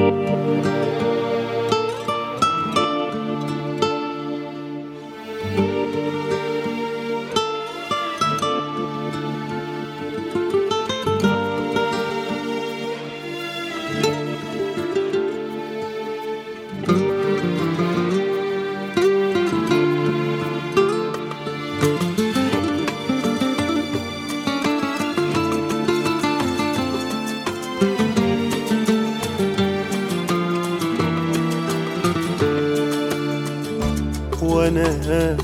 وانا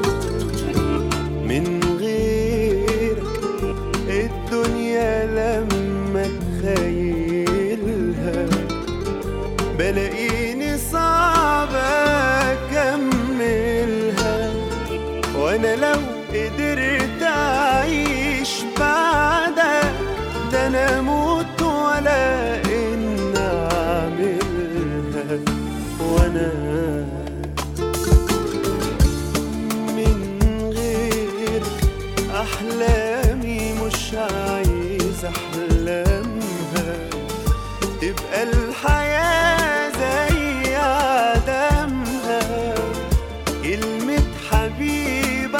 من غيرك الدنيا لما اتخيلها بلاقيني صعب اكملها. وانا لو قدرت اعيش بعدك ده انا اموت ولا ان اعملها. وانا أحلامي مش عايز أحلامها تبقى الحياة زي عدمها. كلمة حبيب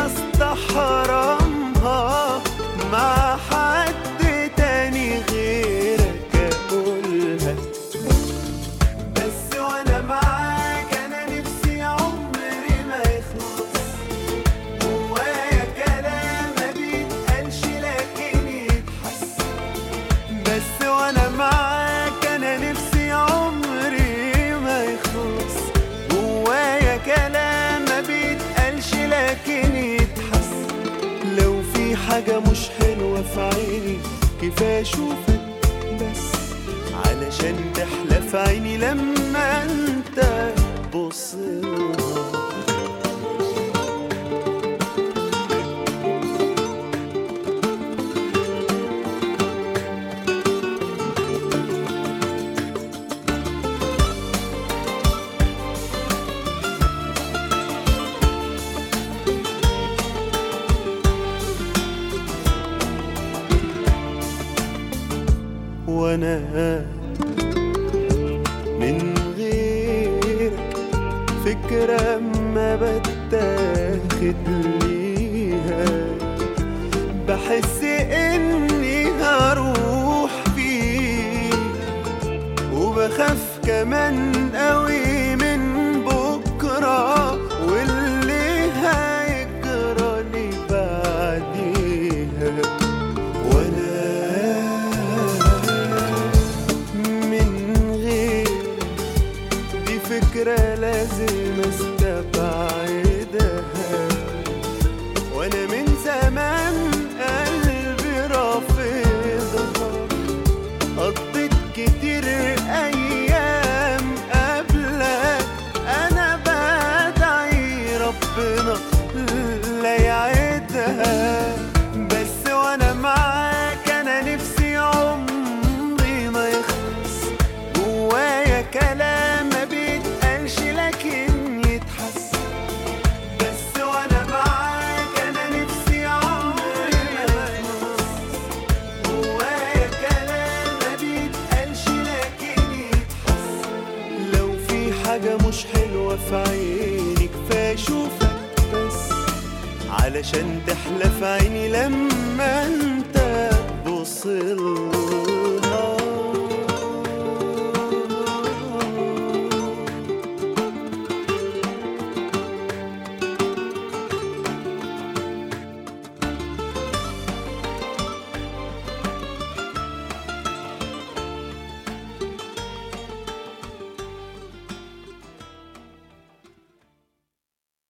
استحرمها مع حد تاني غيرك أقولها. بس وأنا معاك أنا نفسي عمري ما يخلص. جوايا كلام ما بيتقالش لكن يتحس. بس وأنا معاك أنا نفسي عمري ما يخلص. جوايا كلام ما بيتقالش لكن يتحس. لو في حاجة مش حلوة في عيني كفاية أشوفك بس علشان تحلى في عيني لما أنت تبصلها. وانا من غيرك فكرة ما بتاخد ليها بحس اني هروح فيها. وبخاف كمان قوي من بكرة واللي هيجرى لي بعديها. وانا فكرة لازم استبعدها. وانا من زمان قلبي رافضها. قضيت كتير ايام قبلك انا بدعي ربنا لا يعيدها. بس وانا معاك انا نفسي عمري ما يخلص. جوايا كلام ما بيتقالش لكن يتحس. بس وانا معاك انا نفسي عمري ما يخلص. جوايا كلام ما بيتقالش لكن يتحس. لو في حاجة مش حلوة في عيني كفاية أشوفك بس علشان تحلى في عيني لما انت تبصلها.